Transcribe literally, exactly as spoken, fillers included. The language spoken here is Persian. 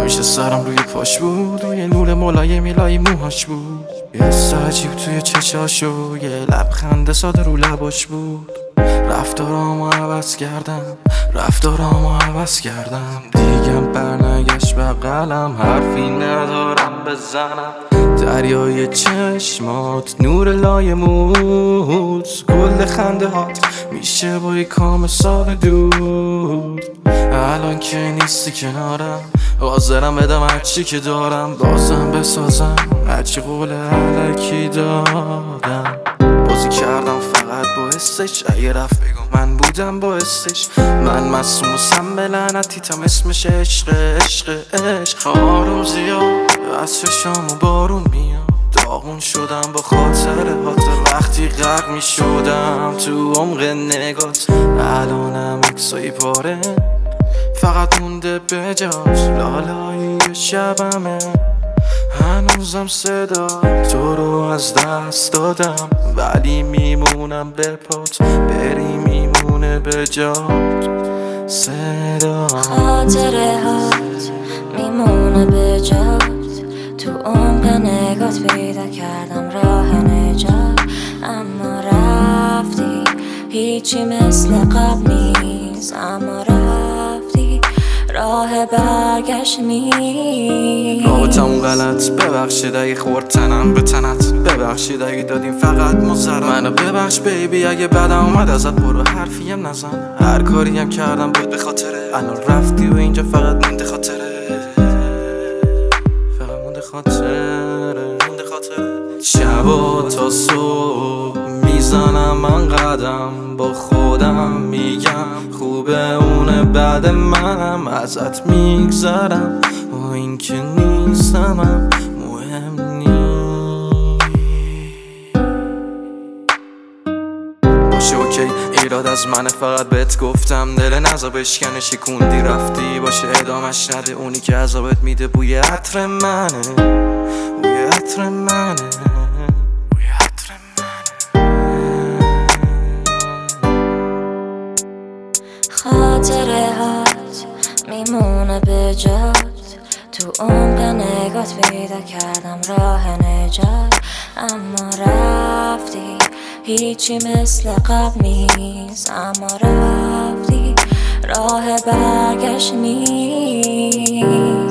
همیشه سرم روی پاش بود، روی نور ملایمی لای موهاش بود. یه حس عجیب توی چشاشو، یه لبخند ساده رو لباش بود. رفتارامو عوض کردم، رفتارامو عوض کردم. دیگم برنگشت بغلم، حرفی ندارم بزنم. دریای چشمات، نور لای موت، کل خنده هات میشه با یه کام سال دود. الان که نیستی کنارم، حاضرم بدم هرچی که دارم. بازم بسازم هرچی قول علکی دادم. بازی کردم فقط با حسش، اگه رفت بگو من بودم باعثش. من مصوم و سم به لعنتیتم، اسمش عشق عشق عشق. آروم زیاد از چشام و بارون میاد، داغون شدم با خاطر هات. وقتی غرق می شدم تو عمق نگات، الانم اکسایی پاره فقط مونده به جاش. لالایی شبمه هنوزم صدا تو رو از دست دادم، ولی میمونم به پات، بری میمونه به جات صدا. خاطره هات میمونه به جات، تو عمق نگات پیدا کردم راه نجات. اما رفتی هیچی مثل قبل نیست، اما رفتی راه برگشت نیست. رابطمون غلط، ببخشید اگه خورد تنم به تنت، ببخشید اگه دادیم فقط مزرم. منو ببخش بیبی اگه بدم اومد ازت، برو حرفیم نزن. هر کاریم کردم بود به خاطره، الان رفتی و اینجا فقط مونده خاطره، فقط مونده خاطره، مونده خاطره. شبا تا صبح میزنم من قدم، با خودم میگم خوبه اونه بعد منم. ازت میگذرم و این که نیستمم مهم نیست. باشه اوکی ایراد از منه، فقط بهت گفتم دل نزا بشکنه. شکوندی رفتی باشه ادامش نده، اونی که عذابت میده بوی عطر منه، بوی عطر منه. خاطره هات میمونه به جات، تو عمق نگات پیدا کردم راه نجات. اما رفتی هیچی مثل قبل نیست، اما رفتی راه برگشت نیست.